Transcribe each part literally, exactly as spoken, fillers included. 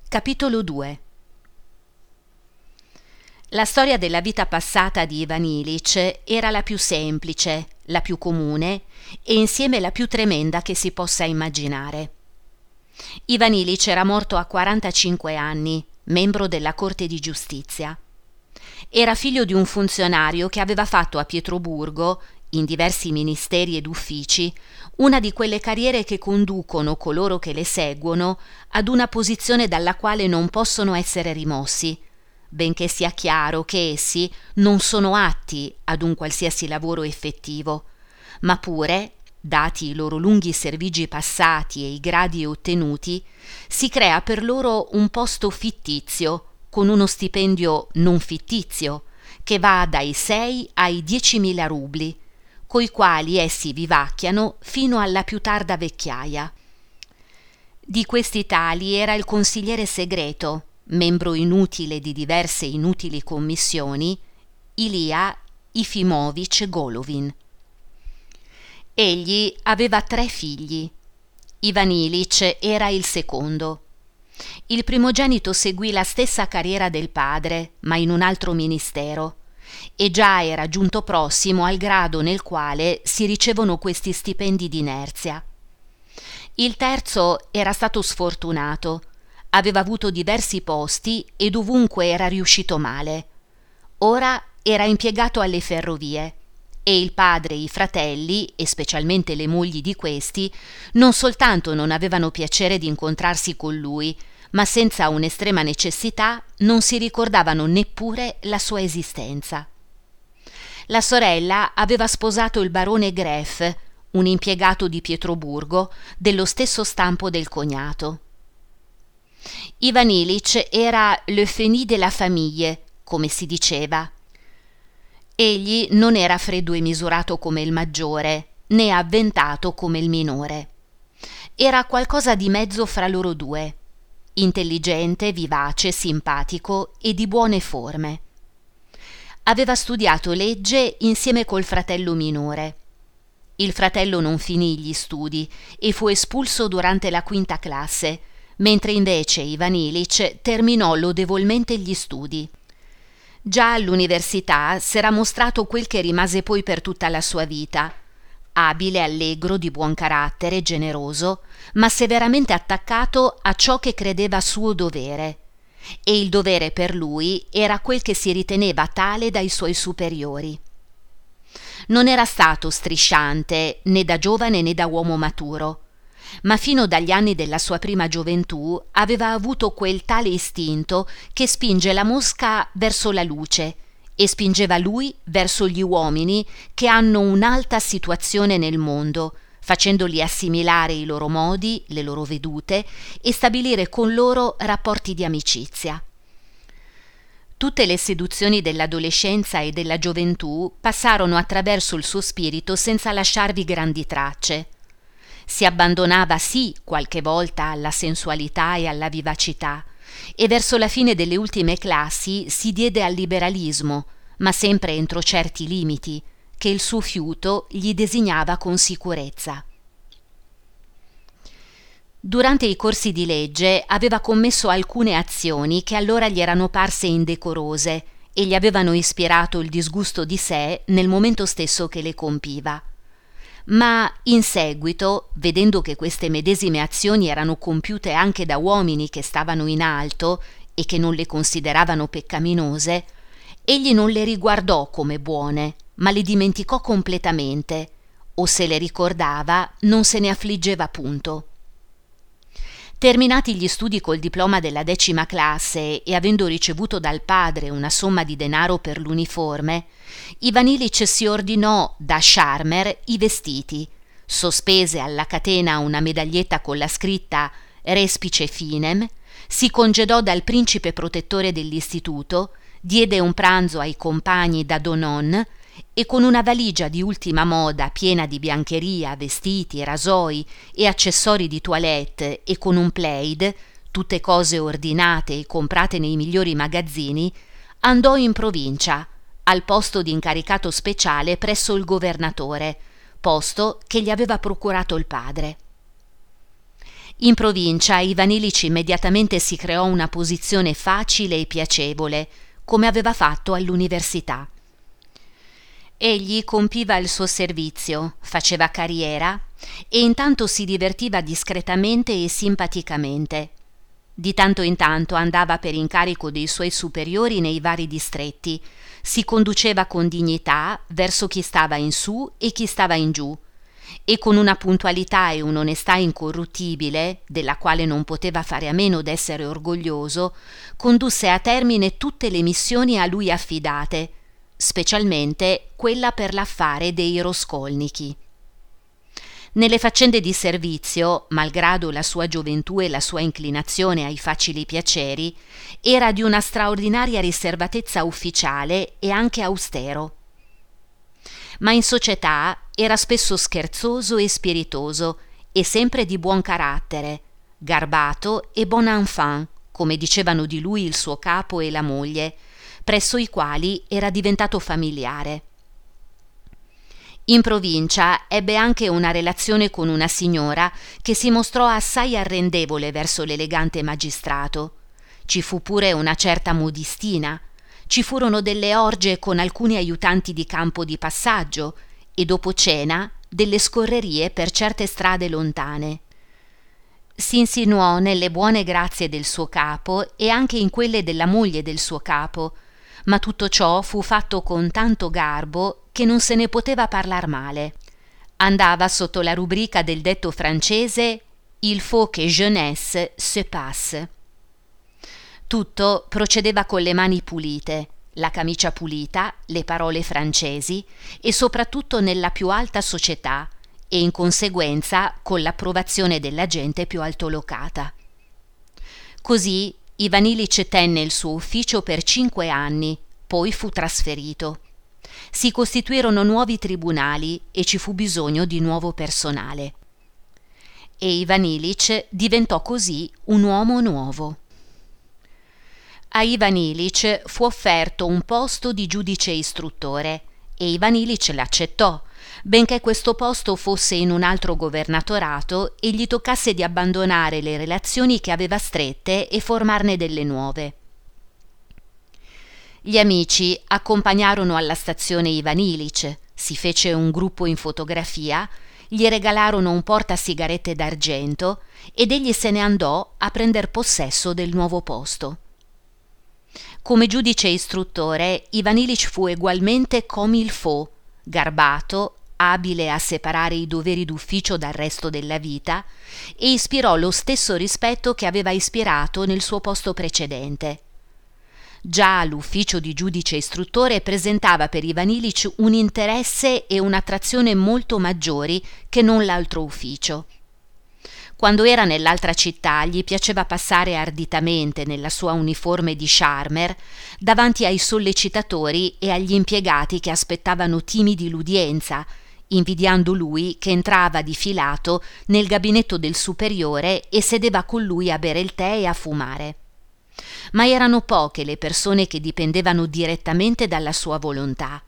Capitolo due. La storia della vita passata di Ivan Ilitch era la più semplice, la più comune e insieme la più tremenda che si possa immaginare. Ivan Ilitch era morto a quarantacinque anni, membro della Corte di Giustizia. Era figlio di un funzionario che aveva fatto a Pietroburgo, in diversi ministeri ed uffici, una di quelle carriere che conducono coloro che le seguono ad una posizione dalla quale non possono essere rimossi, benché sia chiaro che essi non sono atti ad un qualsiasi lavoro effettivo, ma pure, dati i loro lunghi servigi passati e i gradi ottenuti, si crea per loro un posto fittizio con uno stipendio non fittizio che va dai sei ai diecimila rubli, coi quali essi vivacchiano fino alla più tarda vecchiaia. Di questi tali era il consigliere segreto, membro inutile di diverse inutili commissioni, Ilija Ifimovich Golovin. Egli aveva tre figli. Ivan Ilitch era il secondo. Il primogenito seguì la stessa carriera del padre, ma in un altro ministero, e già era giunto prossimo al grado nel quale si ricevono questi stipendi d'inerzia. Il terzo era stato sfortunato, aveva avuto diversi posti e dovunque era riuscito male. Ora era impiegato alle ferrovie e il padre e i fratelli, e specialmente le mogli di questi, non soltanto non avevano piacere di incontrarsi con lui, ma senza un'estrema necessità non si ricordavano neppure la sua esistenza. La sorella aveva sposato il barone Greff, un impiegato di Pietroburgo dello stesso stampo del cognato. Ivan Ilitch era le fenille de la famille, come si diceva. Egli non era freddo e misurato come il maggiore, né avventato come il minore. Era qualcosa di mezzo fra loro due, intelligente, vivace, simpatico e di buone forme. Aveva studiato legge insieme col fratello minore. Il fratello non finì gli studi e fu espulso durante la quinta classe, mentre invece Ivan Ilitch terminò lodevolmente gli studi. Già all'università s'era mostrato quel che rimase poi per tutta la sua vita: abile, allegro, di buon carattere, generoso, ma severamente attaccato a ciò che credeva suo dovere, e il dovere per lui era quel che si riteneva tale dai suoi superiori. Non era stato strisciante né da giovane né da uomo maturo, ma fino dagli anni della sua prima gioventù aveva avuto quel tale istinto che spinge la mosca verso la luce e spingeva lui verso gli uomini che hanno un'alta situazione nel mondo, facendoli assimilare i loro modi, le loro vedute e stabilire con loro rapporti di amicizia. Tutte le seduzioni dell'adolescenza e della gioventù passarono attraverso il suo spirito senza lasciarvi grandi tracce. Si abbandonava sì qualche volta alla sensualità e alla vivacità, e verso la fine delle ultime classi si diede al liberalismo, ma sempre entro certi limiti, che il suo fiuto gli designava con sicurezza. Durante i corsi di legge aveva commesso alcune azioni che allora gli erano parse indecorose e gli avevano ispirato il disgusto di sé nel momento stesso che le compiva. Ma in seguito, vedendo che queste medesime azioni erano compiute anche da uomini che stavano in alto e che non le consideravano peccaminose, egli non le riguardò come buone, ma le dimenticò completamente, o se le ricordava non se ne affliggeva punto. Terminati gli studi col diploma della decima classe e avendo ricevuto dal padre una somma di denaro per l'uniforme, Ivan Ilitch si ordinò da Charmer i vestiti, sospese alla catena una medaglietta con la scritta Respice Finem, si congedò dal principe protettore dell'istituto, diede un pranzo ai compagni da Donon e con una valigia di ultima moda piena di biancheria, vestiti, rasoi e accessori di toilette e con un plaid, tutte cose ordinate e comprate nei migliori magazzini, andò in provincia, al posto di incaricato speciale presso il governatore, posto che gli aveva procurato il padre. In provincia Ivan Ilitch immediatamente si creò una posizione facile e piacevole, come aveva fatto all'università. Egli compiva il suo servizio, faceva carriera e intanto si divertiva discretamente e simpaticamente. Di tanto in tanto andava per incarico dei suoi superiori nei vari distretti, si conduceva con dignità verso chi stava in su e chi stava in giù, e con una puntualità e un'onestà incorruttibile, della quale non poteva fare a meno d'essere orgoglioso, condusse a termine tutte le missioni a lui affidate, specialmente quella per l'affare dei Raskolnikij. Nelle faccende di servizio, malgrado la sua gioventù e la sua inclinazione ai facili piaceri, era di una straordinaria riservatezza ufficiale e anche austero. Ma in società era spesso scherzoso e spiritoso e sempre di buon carattere, garbato e bon enfant, come dicevano di lui il suo capo e la moglie, presso i quali era diventato familiare. In provincia ebbe anche una relazione con una signora che si mostrò assai arrendevole verso l'elegante magistrato. Ci fu pure una certa modistina, ci furono delle orge con alcuni aiutanti di campo di passaggio e dopo cena delle scorrerie per certe strade lontane. Si insinuò nelle buone grazie del suo capo e anche in quelle della moglie del suo capo, ma tutto ciò fu fatto con tanto garbo che non se ne poteva parlar male. Andava sotto la rubrica del detto francese «Il faut que jeunesse se passe». Tutto procedeva con le mani pulite, la camicia pulita, le parole francesi e soprattutto nella più alta società e in conseguenza con l'approvazione della gente più altolocata. Così Ivan Ilitch tenne il suo ufficio per cinque anni, poi fu trasferito. Si costituirono nuovi tribunali e ci fu bisogno di nuovo personale. E Ivan Ilitch diventò così un uomo nuovo. A Ivan Ilitch fu offerto un posto di giudice istruttore e Ivan Ilitch l'accettò, benché questo posto fosse in un altro governatorato e gli toccasse di abbandonare le relazioni che aveva strette e formarne delle nuove. Gli amici accompagnarono alla stazione Ivan Ilitch, si fece un gruppo in fotografia, gli regalarono un portasigarette d'argento ed egli se ne andò a prender possesso del nuovo posto. Come giudice istruttore, Ivan Ilitch fu egualmente comme il faut, garbato, abile a separare i doveri d'ufficio dal resto della vita, e ispirò lo stesso rispetto che aveva ispirato nel suo posto precedente. Già l'ufficio di giudice istruttore presentava per Ivan Ilitch un interesse e un'attrazione molto maggiori che non l'altro ufficio. Quando era nell'altra città gli piaceva passare arditamente nella sua uniforme di charmer davanti ai sollecitatori e agli impiegati che aspettavano timidi l'udienza, invidiando lui che entrava di filato nel gabinetto del superiore e sedeva con lui a bere il tè e a fumare. Ma erano poche le persone che dipendevano direttamente dalla sua volontà.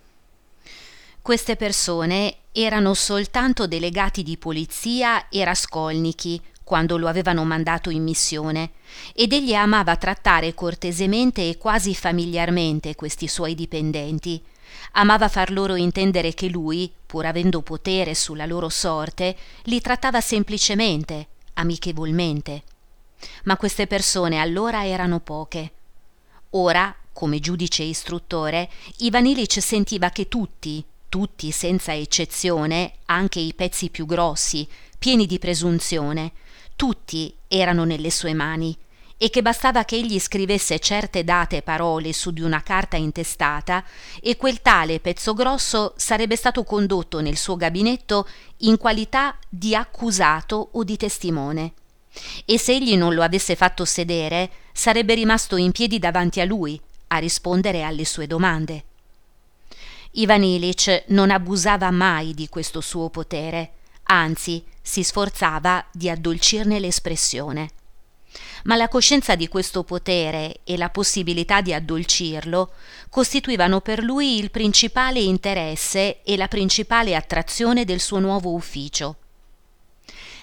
Queste persone erano soltanto delegati di polizia e Raskolnikij quando lo avevano mandato in missione, ed egli amava trattare cortesemente e quasi familiarmente questi suoi dipendenti. Amava far loro intendere che lui, pur avendo potere sulla loro sorte, li trattava semplicemente, amichevolmente. Ma queste persone allora erano poche. Ora, come giudice istruttore, Ivan Ilitch sentiva che tutti, tutti senza eccezione, anche i pezzi più grossi, pieni di presunzione, tutti erano nelle sue mani, e che bastava che egli scrivesse certe date e parole su di una carta intestata e quel tale pezzo grosso sarebbe stato condotto nel suo gabinetto in qualità di accusato o di testimone. E se egli non lo avesse fatto sedere, sarebbe rimasto in piedi davanti a lui a rispondere alle sue domande. Ivan Ilitch non abusava mai di questo suo potere, anzi si sforzava di addolcirne l'espressione. Ma la coscienza di questo potere e la possibilità di addolcirlo costituivano per lui il principale interesse e la principale attrazione del suo nuovo ufficio.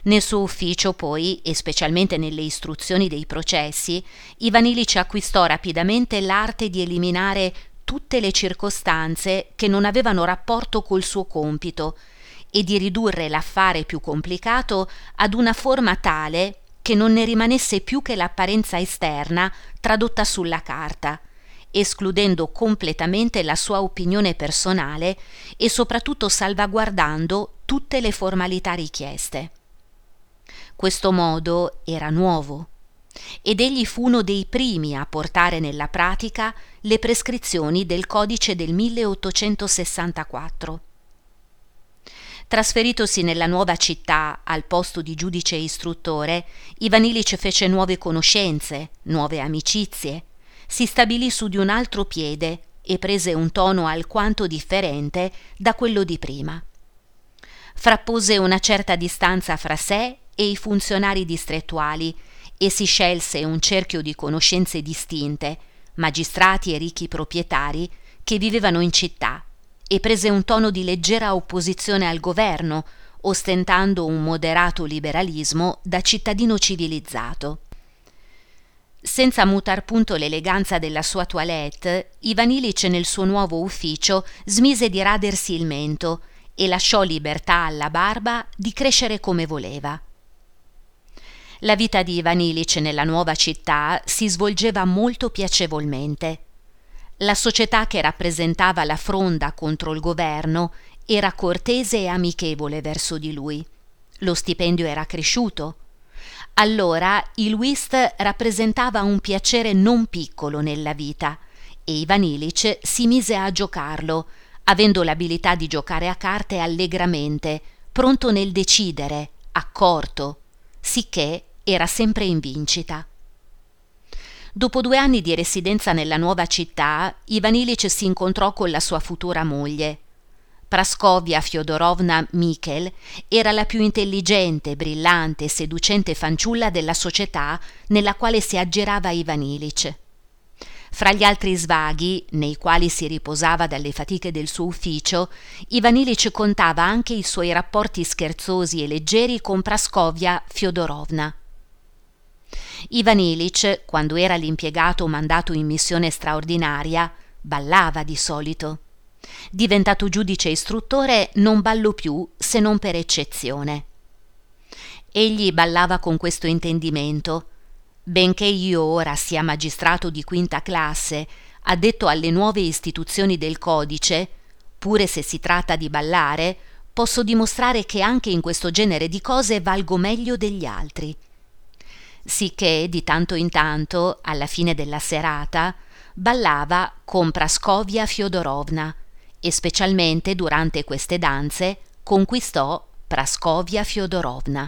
Nel suo ufficio poi, e specialmente nelle istruzioni dei processi, Ivan Illich acquistò rapidamente l'arte di eliminare tutte le circostanze che non avevano rapporto col suo compito e di ridurre l'affare più complicato ad una forma tale che non ne rimanesse più che l'apparenza esterna tradotta sulla carta, escludendo completamente la sua opinione personale e soprattutto salvaguardando tutte le formalità richieste. Questo modo era nuovo ed egli fu uno dei primi a portare nella pratica le prescrizioni del codice del milleottocentosessantaquattro. Trasferitosi nella nuova città al posto di giudice istruttore, Ivan Illich fece nuove conoscenze, nuove amicizie, si stabilì su di un altro piede e prese un tono alquanto differente da quello di prima. Frappose una certa distanza fra sé e i funzionari distrettuali e si scelse un cerchio di conoscenze distinte, magistrati e ricchi proprietari che vivevano in città, e prese un tono di leggera opposizione al governo, ostentando un moderato liberalismo da cittadino civilizzato. Senza mutar punto l'eleganza della sua toilette, Ivan Illich nel suo nuovo ufficio smise di radersi il mento e lasciò libertà alla barba di crescere come voleva. La vita di Ivan Illich nella nuova città si svolgeva molto piacevolmente. La società che rappresentava la fronda contro il governo era cortese e amichevole verso di lui. Lo stipendio era cresciuto. Allora il whist rappresentava un piacere non piccolo nella vita e Ivan Illich si mise a giocarlo, avendo l'abilità di giocare a carte allegramente, pronto nel decidere, accorto, sicché era sempre in vincita. Dopo due anni di residenza nella nuova città, Ivan Illich si incontrò con la sua futura moglie. Praskovia Fjodorovna Michel era la più intelligente, brillante e seducente fanciulla della società nella quale si aggirava Ivan Illich. Fra gli altri svaghi, nei quali si riposava dalle fatiche del suo ufficio, Ivan Illich contava anche i suoi rapporti scherzosi e leggeri con Praskovia Fjodorovna. Ivan Illich, quando era l'impiegato mandato in missione straordinaria, ballava di solito. Diventato giudice istruttore non ballò più se non per eccezione. Egli ballava con questo intendimento: benché io ora sia magistrato di quinta classe, addetto alle nuove istituzioni del codice, pure se si tratta di ballare, posso dimostrare che anche in questo genere di cose valgo meglio degli altri. Sicché di tanto in tanto, alla fine della serata, ballava con Praskovia Fjodorovna e specialmente durante queste danze conquistò Praskovia Fjodorovna.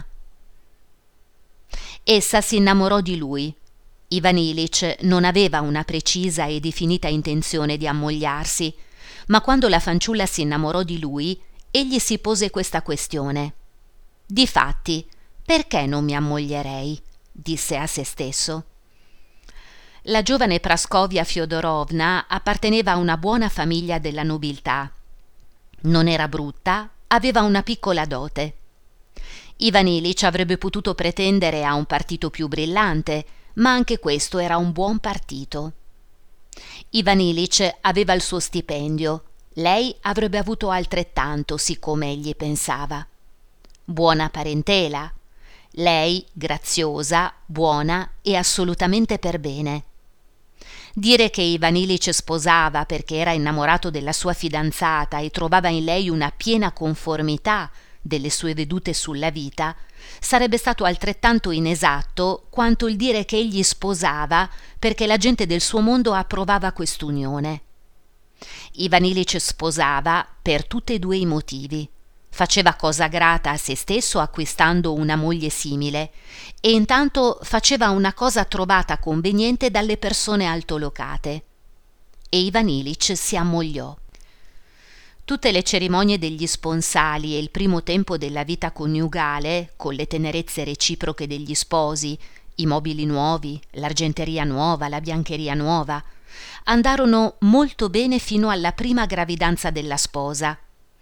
Essa si innamorò di lui. Ivan Illich non aveva una precisa e definita intenzione di ammogliarsi, ma quando la fanciulla si innamorò di lui, egli si pose questa questione. Difatti, perché non mi ammoglierei? Disse a se stesso. La giovane Praskovia Fjodorovna apparteneva a una buona famiglia della nobiltà. Non era brutta, aveva una piccola dote. Ivan Illich avrebbe potuto pretendere a un partito più brillante, ma anche questo era un buon partito. Ivan Illich aveva il suo stipendio, lei avrebbe avuto altrettanto, siccome egli pensava. Buona parentela. Lei, graziosa, buona e assolutamente per bene. Dire che Ivan Illich sposava perché era innamorato della sua fidanzata e trovava in lei una piena conformità delle sue vedute sulla vita sarebbe stato altrettanto inesatto quanto il dire che egli sposava perché la gente del suo mondo approvava quest'unione. Ivan Illich sposava per tutti e due i motivi. Faceva cosa grata a se stesso acquistando una moglie simile e intanto faceva una cosa trovata conveniente dalle persone altolocate. E Ivan Illich si ammogliò. Tutte le cerimonie degli sponsali e il primo tempo della vita coniugale, con le tenerezze reciproche degli sposi, i mobili nuovi, l'argenteria nuova, la biancheria nuova, andarono molto bene fino alla prima gravidanza della sposa.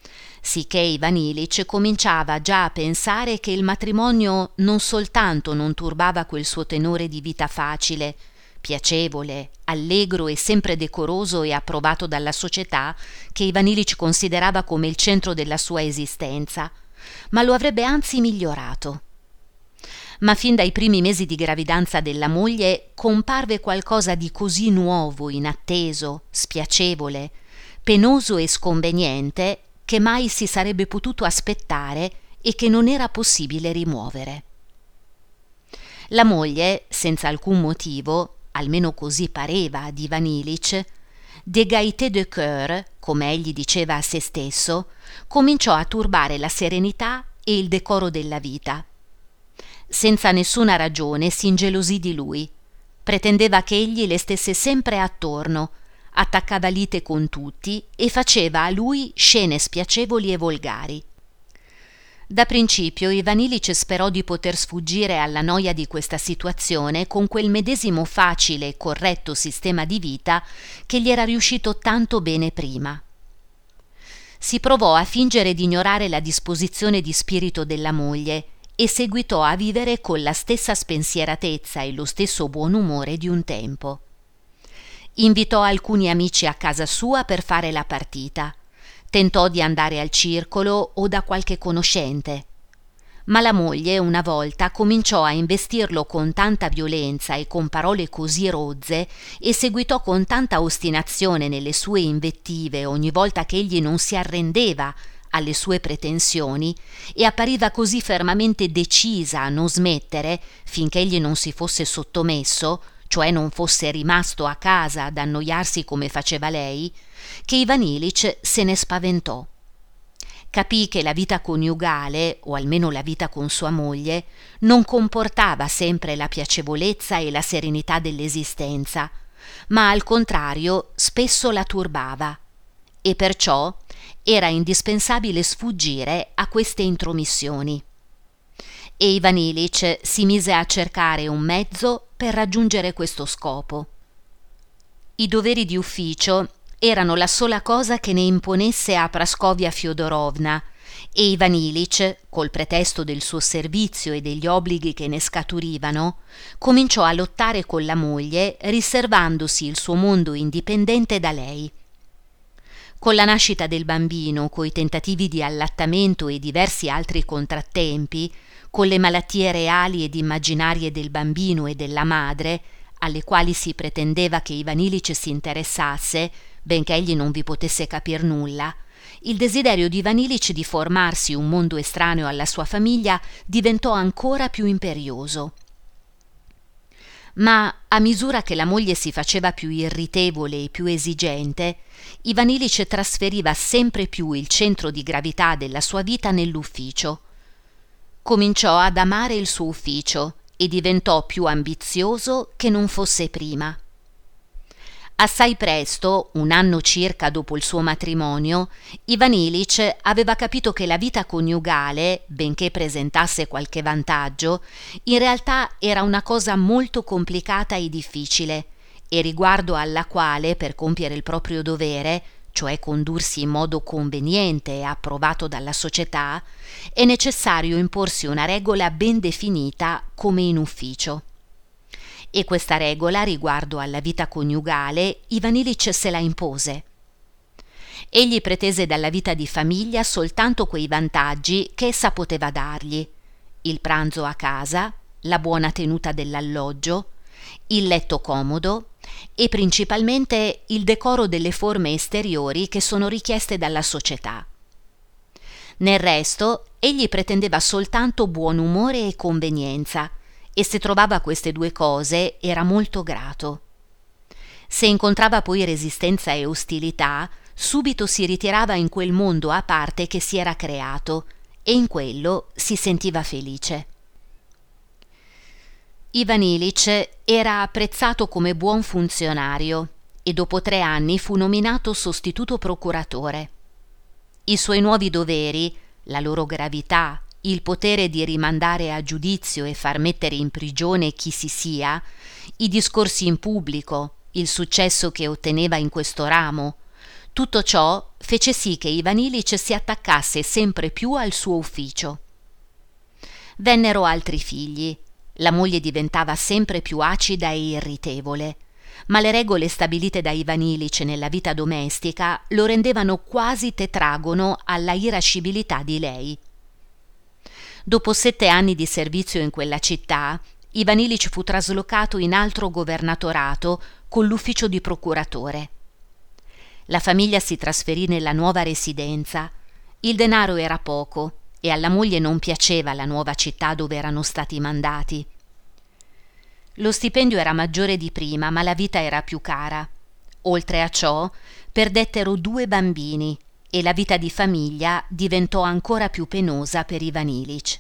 sicché Ivan Ilic cominciava già a pensare che il matrimonio non soltanto non turbava quel suo tenore di vita facile, piacevole, allegro e sempre decoroso e approvato dalla società, che Ivan Ilic considerava come il centro della sua esistenza, ma lo avrebbe anzi migliorato. Ma fin dai primi mesi di gravidanza della moglie comparve qualcosa di così nuovo, inatteso, spiacevole, penoso e sconveniente che mai si sarebbe potuto aspettare e che non era possibile rimuovere. La moglie, senza alcun motivo, almeno così pareva ad Ivan Ilic, de gaieté de cœur, come egli diceva a se stesso, cominciò a turbare la serenità e il decoro della vita. Senza nessuna ragione si ingelosì di lui, pretendeva che egli le stesse sempre attorno, attaccava lite con tutti e faceva a lui scene spiacevoli e volgari. Da principio Ivan Ilic sperò di poter sfuggire alla noia di questa situazione con quel medesimo facile e corretto sistema di vita che gli era riuscito tanto bene prima. Si provò a fingere di ignorare la disposizione di spirito della moglie e seguitò a vivere con la stessa spensieratezza e lo stesso buon umore di un tempo. Invitò alcuni amici a casa sua per fare la partita. Tentò di andare al circolo o da qualche conoscente. Ma la moglie una volta cominciò a investirlo con tanta violenza e con parole così rozze e seguitò con tanta ostinazione nelle sue invettive ogni volta che egli non si arrendeva alle sue pretensioni e appariva così fermamente decisa a non smettere finché egli non si fosse sottomesso, cioè non fosse rimasto a casa ad annoiarsi come faceva lei, che Ivan Ilic se ne spaventò. Capì che la vita coniugale, o almeno la vita con sua moglie, non comportava sempre la piacevolezza e la serenità dell'esistenza, ma al contrario spesso la turbava, e perciò era indispensabile sfuggire a queste intromissioni. E Ivan Ilic si mise a cercare un mezzo per raggiungere questo scopo. I doveri di ufficio erano la sola cosa che ne imponesse a Praskovia Fiodorovna e Ivan Ilic, col pretesto del suo servizio e degli obblighi che ne scaturivano, cominciò a lottare con la moglie riservandosi il suo mondo indipendente da lei. Con la nascita del bambino, coi tentativi di allattamento e diversi altri contrattempi, con le malattie reali ed immaginarie del bambino e della madre, alle quali si pretendeva che Ivan Ilic si interessasse, benché egli non vi potesse capir nulla, il desiderio di Ivan Ilic di formarsi un mondo estraneo alla sua famiglia diventò ancora più imperioso. Ma a misura che la moglie si faceva più irritevole e più esigente, Ivan Ilic trasferiva sempre più il centro di gravità della sua vita nell'ufficio. Cominciò ad amare il suo ufficio e diventò più ambizioso che non fosse prima. Assai presto, un anno circa dopo il suo matrimonio, Ivan Ilic aveva capito che la vita coniugale, benché presentasse qualche vantaggio, in realtà era una cosa molto complicata e difficile, e riguardo alla quale, per compiere il proprio dovere, cioè condursi in modo conveniente e approvato dalla società, è necessario imporsi una regola ben definita come in ufficio. E questa regola riguardo alla vita coniugale Ivan Ilic se la impose. Egli pretese dalla vita di famiglia soltanto quei vantaggi che essa poteva dargli: il pranzo a casa, la buona tenuta dell'alloggio, il letto comodo e principalmente il decoro delle forme esteriori che sono richieste dalla società. Nel resto egli pretendeva soltanto buon umore e convenienza, e se trovava queste due cose era molto grato. Se incontrava poi resistenza e ostilità, subito si ritirava in quel mondo a parte che si era creato, e in quello si sentiva felice. Ivan Ilic era apprezzato come buon funzionario e dopo tre anni fu nominato sostituto procuratore. I suoi nuovi doveri, la loro gravità, il potere di rimandare a giudizio e far mettere in prigione chi si sia, i discorsi in pubblico, il successo che otteneva in questo ramo, Tutto ciò fece sì che Ivan Ilic si attaccasse sempre più al suo ufficio. Vennero altri figli. La moglie diventava sempre più acida e irritevole, ma le regole stabilite da Ivan Ilic nella vita domestica lo rendevano quasi tetragono alla irascibilità di lei. Dopo sette anni di servizio in quella città, Ivan Ilic fu traslocato in altro governatorato con l'ufficio di procuratore. La famiglia si trasferì nella nuova residenza. Il denaro era poco e alla moglie non piaceva la nuova città dove erano stati mandati. Lo stipendio era maggiore di prima, ma la vita era più cara. Oltre a ciò, perdettero due bambini e la vita di famiglia diventò ancora più penosa per Ivan Ilic.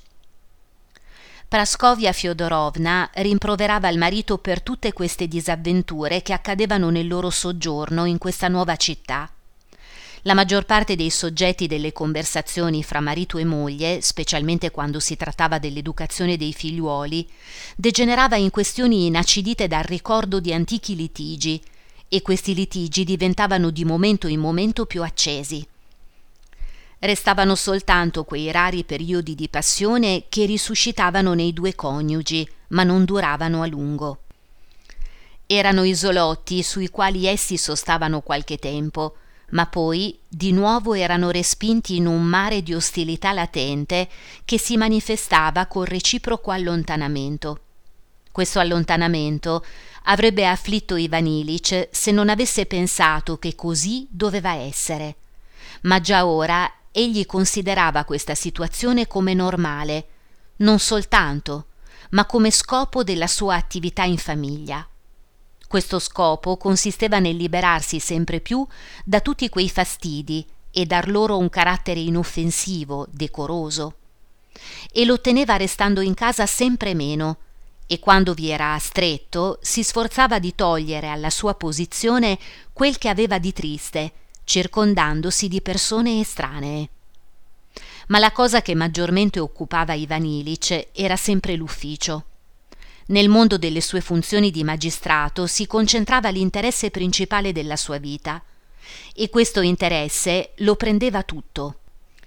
Praskovia Fyodorovna rimproverava il marito per tutte queste disavventure che accadevano nel loro soggiorno in questa nuova città. La maggior parte dei soggetti delle conversazioni fra marito e moglie, specialmente quando si trattava dell'educazione dei figliuoli, degenerava in questioni inacidite dal ricordo di antichi litigi, e questi litigi diventavano di momento in momento più accesi. Restavano soltanto quei rari periodi di passione che risuscitavano nei due coniugi, ma non duravano a lungo. Erano isolotti sui quali essi sostavano qualche tempo, ma poi di nuovo erano respinti in un mare di ostilità latente che si manifestava col reciproco allontanamento. Questo allontanamento avrebbe afflitto Ivan Ilic se non avesse pensato che così doveva essere, ma già ora egli considerava questa situazione come normale, non soltanto, ma come scopo della sua attività in famiglia. Questo scopo consisteva nel liberarsi sempre più da tutti quei fastidi e dar loro un carattere inoffensivo, decoroso. E lo otteneva restando in casa sempre meno, e quando vi era stretto si sforzava di togliere alla sua posizione quel che aveva di triste, circondandosi di persone estranee. Ma la cosa che maggiormente occupava Ivan Ilic era sempre l'ufficio. Nel mondo delle sue funzioni di magistrato si concentrava l'interesse principale della sua vita, e questo interesse lo prendeva tutto.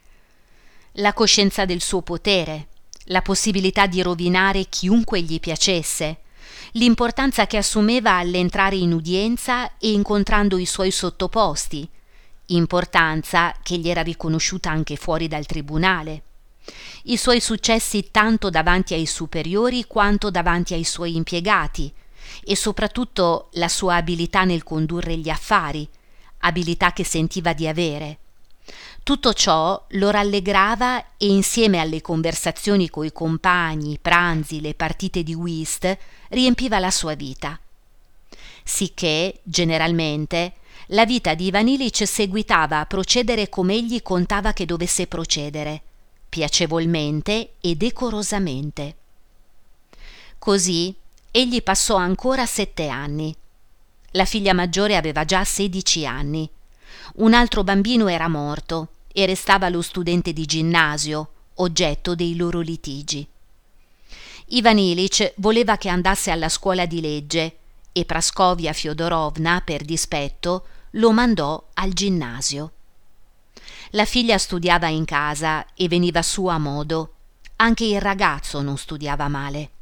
La coscienza del suo potere, la possibilità di rovinare chiunque gli piacesse, l'importanza che assumeva all'entrare in udienza e incontrando i suoi sottoposti, importanza che gli era riconosciuta anche fuori dal tribunale, i suoi successi tanto davanti ai superiori quanto davanti ai suoi impiegati, e soprattutto la sua abilità nel condurre gli affari, abilità che sentiva di avere. Tutto ciò lo rallegrava e insieme alle conversazioni coi compagni, i pranzi, le partite di whist, riempiva la sua vita. Sicché, generalmente, la vita di Ivan Ilic seguitava a procedere come egli contava che dovesse procedere, piacevolmente e decorosamente. Così egli passò ancora sette anni. La figlia maggiore aveva già sedici anni. Un altro bambino era morto e restava lo studente di ginnasio, oggetto dei loro litigi. Ivan Ilic voleva che andasse alla scuola di legge e Praskovia Fyodorovna, per dispetto, lo mandò al ginnasio. La figlia studiava in casa e veniva su a modo. Anche il ragazzo non studiava male.